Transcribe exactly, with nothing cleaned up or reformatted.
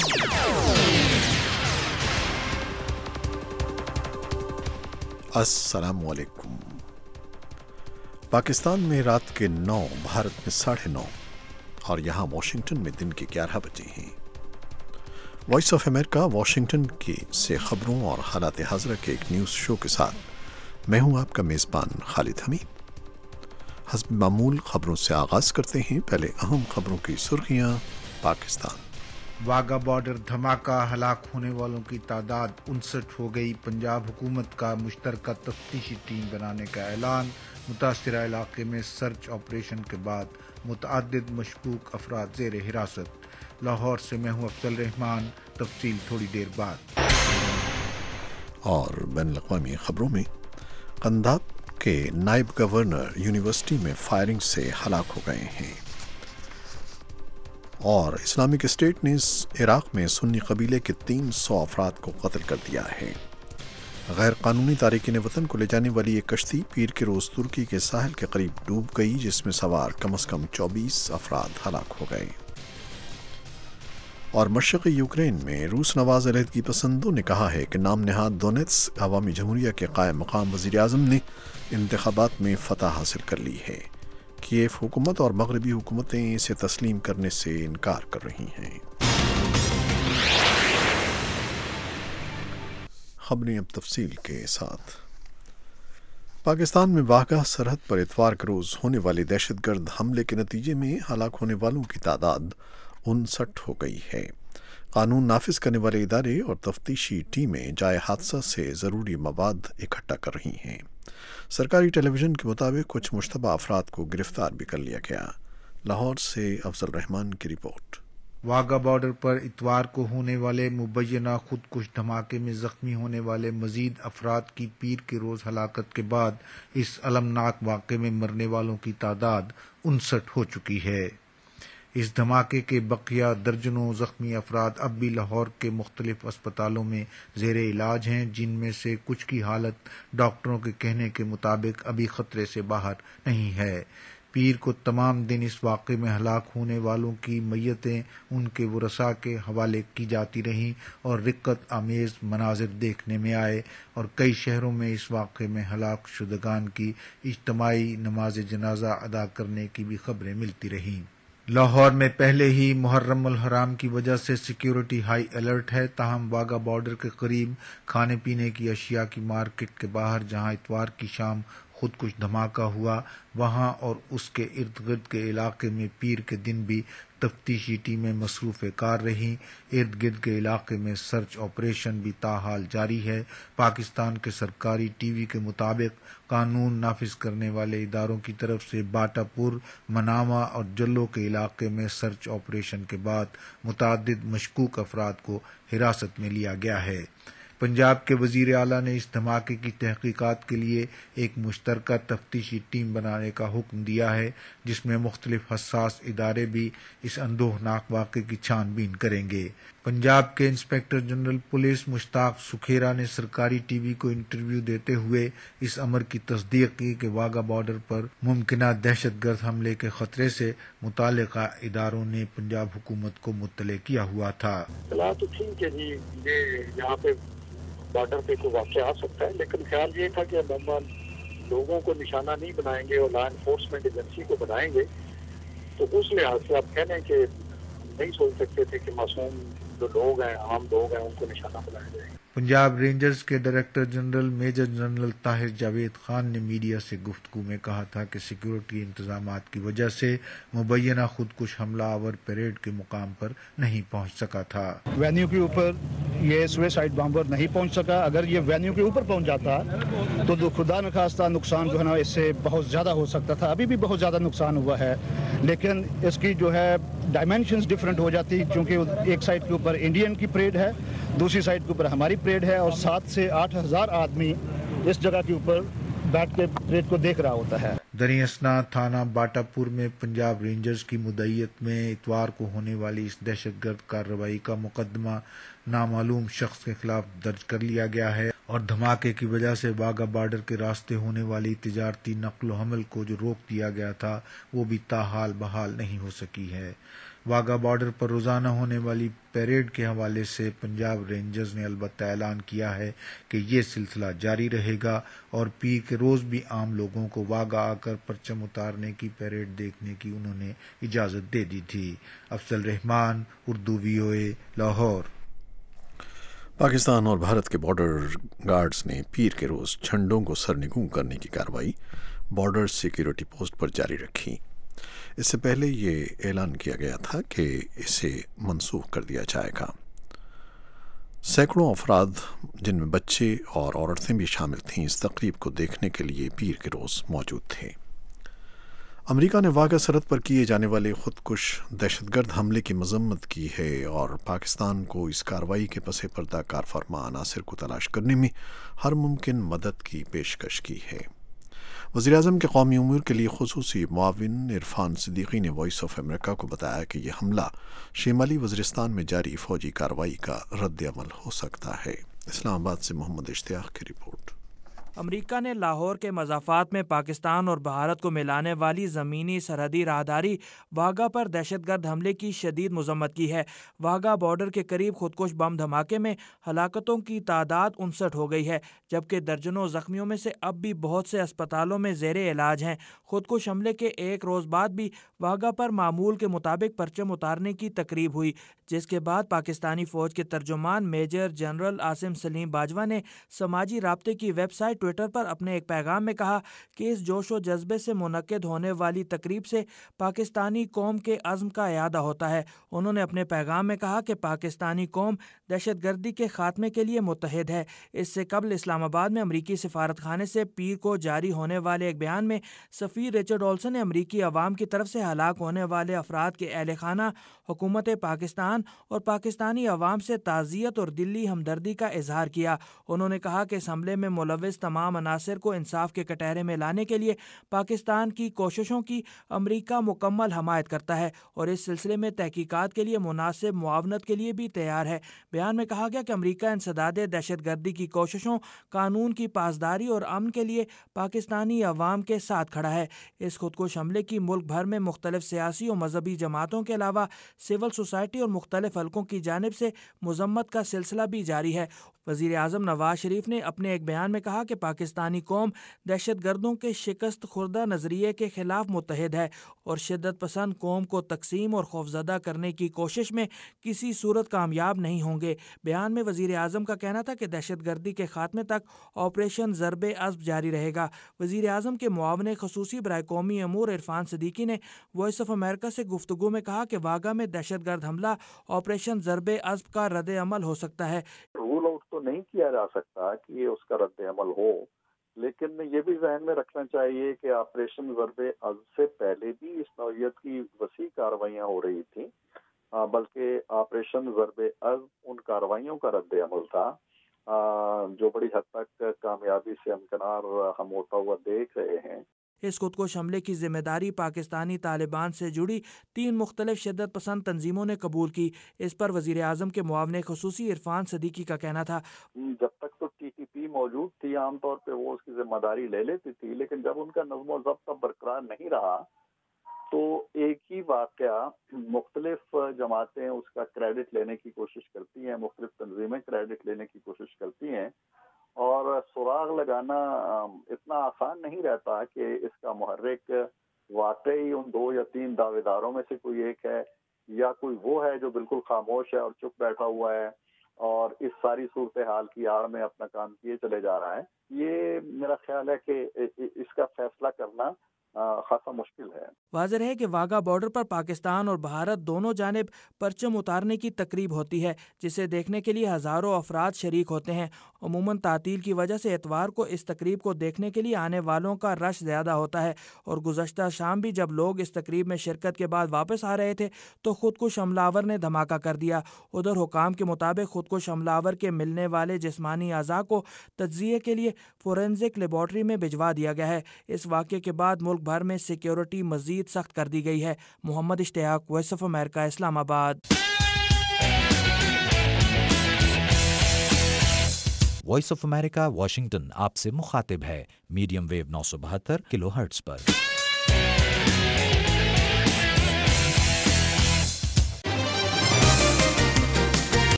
السلام علیکم۔ پاکستان میں رات کے نو، بھارت میں ساڑھے نو اور یہاں واشنگٹن میں دن کے گیارہ بجے ہیں۔ وائس آف امریکہ واشنگٹن کی سے خبروں اور حالات حاضرہ کے ایک نیوز شو کے ساتھ میں ہوں آپ کا میزبان خالد حمید۔ حسب معمول خبروں سے آغاز کرتے ہیں۔ پہلے اہم خبروں کی سرخیاں۔ پاکستان واگا بارڈر دھماکہ، ہلاک ہونے والوں کی تعداد انسٹھ ہو گئی۔ پنجاب حکومت کا مشترکہ تفتیشی ٹیم بنانے کا اعلان۔ متاثرہ علاقے میں سرچ آپریشن کے بعد متعدد مشکوک افراد زیر حراست۔ لاہور سے میں ہوں افضل رحمان، تفصیل تھوڑی دیر بعد۔ اور بین الاقوامی خبروں میں قندھار کے نائب گورنر یونیورسٹی میں فائرنگ سے ہلاک ہو گئے ہیں، اور اسلامک اسٹیٹ نے عراق میں سنی قبیلے کے تین سو افراد کو قتل کر دیا ہے۔ غیر قانونی تارکین وطن کو لے جانے والی ایک کشتی پیر کے روز ترکی کے ساحل کے قریب ڈوب گئی، جس میں سوار کم از کم چوبیس افراد ہلاک ہو گئے۔ اور مشرقی یوکرین میں روس نواز علیحدگی پسندوں نے کہا ہے کہ نام نہاد دونیتسک عوامی جمہوریہ کے قائم مقام وزیر اعظم نے انتخابات میں فتح حاصل کر لی ہے۔ کیف حکومت اور مغربی حکومتیں اسے تسلیم کرنے سے انکار کر رہی ہیں۔ خبریں اب تفصیل کے ساتھ۔ پاکستان میں واگہ سرحد پر اتوار کے روز ہونے والے دہشت گرد حملے کے نتیجے میں ہلاک ہونے والوں کی تعداد انسٹھ ہو گئی ہے۔ قانون نافذ کرنے والے ادارے اور تفتیشی ٹیمیں جائے حادثہ سے ضروری مواد اکٹھا کر رہی ہیں۔ سرکاری ٹیلی ویژن کے مطابق کچھ مشتبہ افراد کو گرفتار بھی کر لیا گیا۔ لاہور سے افضل رحمان کی رپورٹ۔ واگا بارڈر پر اتوار کو ہونے والے مبینہ خودکش دھماکے میں زخمی ہونے والے مزید افراد کی پیر کے روز ہلاکت کے بعد اس المناک واقعے میں مرنے والوں کی تعداد انسٹھ ہو چکی ہے۔ اس دھماکے کے بقیہ درجنوں زخمی افراد اب بھی لاہور کے مختلف اسپتالوں میں زیر علاج ہیں، جن میں سے کچھ کی حالت ڈاکٹروں کے کہنے کے مطابق ابھی خطرے سے باہر نہیں ہے۔ پیر کو تمام دن اس واقعے میں ہلاک ہونے والوں کی میتیں ان کے ورثاء کے حوالے کی جاتی رہیں اور رقت آمیز مناظر دیکھنے میں آئے، اور کئی شہروں میں اس واقعے میں ہلاک شدگان کی اجتماعی نماز جنازہ ادا کرنے کی بھی خبریں ملتی رہیں۔ لاہور میں پہلے ہی محرم الحرام کی وجہ سے سیکیورٹی ہائی الرٹ ہے، تاہم واگا بارڈر کے قریب کھانے پینے کی اشیاء کی مارکیٹ کے باہر جہاں اتوار کی شام خودکش دھماکہ ہوا، وہاں اور اس کے ارد گرد کے علاقے میں پیر کے دن بھی تفتیشی ٹیمیں مصروف کار رہیں۔ ارد گرد کے علاقے میں سرچ آپریشن بھی تاحال جاری ہے۔ پاکستان کے سرکاری ٹی وی کے مطابق قانون نافذ کرنے والے اداروں کی طرف سے باٹا پور، مناوا اور جلو کے علاقے میں سرچ آپریشن کے بعد متعدد مشکوک افراد کو حراست میں لیا گیا ہے۔ پنجاب کے وزیر اعلیٰ نے اس دھماکے کی تحقیقات کے لیے ایک مشترکہ تفتیشی ٹیم بنانے کا حکم دیا ہے، جس میں مختلف حساس ادارے بھی اس اندوہناک واقعے کی چھان بین کریں گے۔ پنجاب کے inspector general police Mushtaq Sukhera نے سرکاری ٹی وی کو انٹرویو دیتے ہوئے اس امر کی تصدیق کی کہ واگا بارڈر پر ممکنہ دہشت گرد حملے کے خطرے سے متعلقہ اداروں نے پنجاب حکومت کو مطلع کیا ہوا تھا۔ اطلاع تو تھی کہ جی یہ یہاں پہ بارڈر پہ کوئی واقعہ آ سکتا ہے، لیکن خیال یہ تھا کہ ہم لوگوں کو نشانہ نہیں بنائیں گے اور لا انفورسمنٹ ایجنسی کو بنائیں گے، تو اس لحاظ سے آپ کہہ لیں کہ نہیں سوچ سکتے تھے کہ معصوم جو لوگ ہیں، عام لوگ ہیں، ان کو نشانہ بنایا جائے۔ پنجاب رینجرز کے director general major general Tahir Javed Khan نے میڈیا سے گفتگو میں کہا تھا کہ سیکیورٹی انتظامات کی وجہ سے مبینہ خودکش حملہ آور پریڈ کے مقام پر نہیں پہنچ سکا تھا۔ وینیو کے اوپر یہ سویسائڈ بامبر نہیں پہنچ سکا۔ اگر یہ وینیو کے اوپر پہنچ جاتا تو خدا نخواستہ نقصان جو ہے نا اس سے بہت زیادہ ہو سکتا تھا۔ ابھی بھی بہت زیادہ نقصان ہوا ہے، لیکن اس کی جو ہے ڈائمینشنز ڈفرینٹ ہو جاتی، کیونکہ ایک سائڈ کے اوپر انڈین کی پریڈ ہے، دوسری سائڈ کے اوپر ہماری پریڈ ہے، اور سات سے آٹھ ہزار آدمی اس جگہ کے اوپر بیٹھ کے پریڈ کو دیکھ رہا ہوتا ہے۔ دریں اثنا تھانہ باٹا پور میں پنجاب رینجرز کی مدعیت میں اتوار کو ہونے والی اس دہشت گرد کارروائی کا مقدمہ نامعلوم شخص کے خلاف درج کر لیا گیا ہے، اور دھماکے کی وجہ سے واگا بارڈر کے راستے ہونے والی تجارتی نقل و حمل کو جو روک دیا گیا تھا وہ بھی تاحال بحال نہیں ہو سکی ہے۔ واگا بارڈر پر روزانہ ہونے والی پیریڈ کے حوالے سے پنجاب رینجرز نے البتہ اعلان کیا ہے کہ یہ سلسلہ جاری رہے گا اور پیر کے روز بھی عام لوگوں کو واگا آ کر پرچم اتارنے کی پیریڈ دیکھنے کی انہوں نے اجازت دے دی تھی۔ افضل رحمان، اردو وی او اے، لاہور۔ پاکستان اور بھارت کے بارڈر گارڈز نے پیر کے روز جھنڈوں کو سرنگوں کرنے کی کارروائی بارڈر سیکیورٹی پوسٹ پر جاری رکھی۔ اس سے پہلے یہ اعلان کیا گیا تھا کہ اسے منسوخ کر دیا جائے گا۔ سینکڑوں افراد جن میں بچے اور عورتیں بھی شامل تھیں اس تقریب کو دیکھنے کے لیے پیر کے روز موجود تھے۔ امریکہ نے واگا سرحد پر کیے جانے والے خودکش دہشت گرد حملے کی مذمت کی ہے اور پاکستان کو اس کارروائی کے پس پردہ کار فرما عناصر کو تلاش کرنے میں ہر ممکن مدد کی پیشکش کی ہے۔ وزیر اعظم کے قومی امور کے لیے خصوصی معاون عرفان صدیقی نے وائس آف امریکہ کو بتایا کہ یہ حملہ شمالی وزیرستان میں جاری فوجی کارروائی کا رد عمل ہو سکتا ہے۔ اسلام آباد سے محمد اشتیاق کی رپورٹ۔ امریکہ نے لاہور کے مضافات میں پاکستان اور بھارت کو ملانے والی زمینی سرحدی راہداری واگا پر دہشت گرد حملے کی شدید مذمت کی ہے۔ واگا بارڈر کے قریب خودکش بم دھماکے میں ہلاکتوں کی تعداد انسٹھ ہو گئی ہے، جبکہ درجنوں زخمیوں میں سے اب بھی بہت سے اسپتالوں میں زیر علاج ہیں۔ خودکش حملے کے ایک روز بعد بھی واگا پر معمول کے مطابق پرچم اتارنے کی تقریب ہوئی، جس کے بعد پاکستانی فوج کے ترجمان میجر جنرل عاصم سلیم باجوہ نے سماجی رابطے کی ویب سائٹ ٹویٹر پر اپنے ایک پیغام میں کہا کہ اس جوش و جذبے سے منعقد ہونے والی تقریب سے پاکستانی قوم کے عزم کا اعادہ ہوتا ہے۔ انہوں نے اپنے پیغام میں کہا کہ پاکستانی قوم دہشت گردی کے خاتمے کے لیے متحد ہے۔ اس سے قبل اسلام آباد میں امریکی سفارت خانے سے پیر کو جاری ہونے والے ایک بیان میں سفیر رچرڈ اولسن نے امریکی عوام کی طرف سے ہلاک ہونے والے افراد کے اہل خانہ، حکومت پاکستان اور پاکستانی عوام سے تعزیت اور دلی ہمدردی کا اظہار کیا۔ انہوں نے کہا کہ اس حملے میں ملوث تمام عناصر کو انصاف کے کٹہرے میں لانے کے لیے پاکستان کی کوششوں کی امریکہ مکمل حمایت کرتا ہے اور اس سلسلے میں تحقیقات کے لیے مناسب معاونت کے لیے بھی تیار ہے۔ بیان میں کہا گیا کہ امریکہ انسداد دہشت گردی کی کوششوں، قانون کی پاسداری اور امن کے لیے پاکستانی عوام کے ساتھ کھڑا ہے۔ اس خودکش حملے کی ملک بھر میں مختلف سیاسی اور مذہبی جماعتوں کے علاوہ سول سوسائٹی اور مختلف حلقوں کی جانب سے مذمت کا سلسلہ بھی جاری ہے۔ وزیر اعظم نواز شریف نے اپنے ایک بیان میں کہا کہ پاکستانی قوم دہشت گردوں کے شکست خوردہ نظریے کے خلاف متحد ہے اور شدت پسند قوم کو تقسیم اور خوفزدہ کرنے کی کوشش میں کسی صورت کامیاب نہیں ہوں گے۔ بیان میں وزیر اعظم کا کہنا تھا کہ دہشت گردی کے خاتمے تک آپریشن ضرب عصب جاری رہے گا۔ وزیر اعظم کے معاون خصوصی برائے قومی امور عرفان صدیقی نے وائس آف امریکہ سے گفتگو میں کہا کہ واگا میں دہشت گرد حملہ آپریشن ضرب عصب کا رد عمل ہو سکتا ہے۔ رول آؤٹ تو نہیں کیا جا سکتا کہ یہ اس کا رد عمل ہو، لیکن یہ بھی ذہن میں رکھنا چاہیے کہ آپریشن ضرب عصب سے پہلے بھی اس نوعیت کی وسیع کارروائیاں ہو رہی تھیں، بلکہ آپریشن ضرب عصب ان کارروائیوں کا رد عمل تھا جو بڑی حد تک کامیابی سے امکنار ہم ہوتا ہوا دیکھ رہے ہیں۔ اس خودکش حملے کی ذمہ داری پاکستانی طالبان سے جڑی تین مختلف شدت پسند تنظیموں نے قبول کی۔ اس پر وزیر اعظم کے معاون خصوصی عرفان صدیقی کا کہنا تھا، جب تک تو ٹی ٹی پی موجود تھی عام طور پہ وہ اس کی ذمہ داری لے لیتی تھی، لیکن جب ان کا نظم و ضبط برقرار نہیں رہا تو ایک ہی واقعہ مختلف جماعتیں اس کا کریڈٹ لینے کی کوشش کرتی ہیں، مختلف تنظیمیں کریڈٹ لینے کی کوشش کرتی ہیں، اور سراغ لگانا اتنا آسان نہیں رہتا کہ اس کا محرک واقعی ان دو یا تین دعوے داروں میں سے کوئی ایک ہے یا کوئی وہ ہے جو بالکل خاموش ہے اور چپ بیٹھا ہوا ہے اور اس ساری صورتحال کی آڑ میں اپنا کام کیے چلے جا رہا ہے۔ یہ میرا خیال ہے کہ اس کا فیصلہ کرنا خاصا مشکل ہے۔ واضح ہے کہ واگا بارڈر پر پاکستان اور بھارت دونوں جانب پرچم اتارنے کی تقریب ہوتی ہے، جسے دیکھنے کے لیے ہزاروں افراد شریک ہوتے ہیں۔ عموماً تعطیل کی وجہ سے اتوار کو اس تقریب کو دیکھنے کے لیے آنے والوں کا رش زیادہ ہوتا ہے، اور گزشتہ شام بھی جب لوگ اس تقریب میں شرکت کے بعد واپس آ رہے تھے تو خودکش حملہ آور نے دھماکہ کر دیا۔ ادھر حکام کے مطابق خودکش حملہ آور کے ملنے والے جسمانی اعضاء کو تجزیے کے لیے فورینزک لیبارٹری میں بھجوا دیا گیا ہے۔ اس واقعے کے بعد ملک بھر میں سیکیورٹی مزید سخت کر دی گئی ہے۔ محمد اشتیاق، وائس آف امریکہ، اسلام آباد۔ وائس آف امریکہ واشنگٹن آپ سے مخاطب ہے، میڈیم ویو نو سو بہتر کلو ہرٹز پر۔